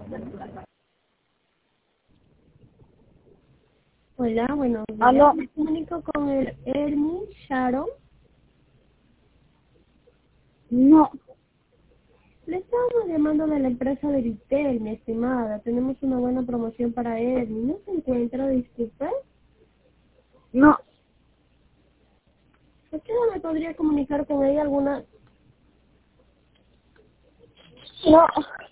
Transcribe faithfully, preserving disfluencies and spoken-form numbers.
Hola, buenos días. ¿Aló? Me comunico con el Ernie Sharon. No, Le estamos llamando de la empresa de Vitel, mi estimada. Tenemos una buena promoción para Ernie. ¿No se encuentra, disculpe? no, ¿Por qué no me podría comunicar con ella alguna... no.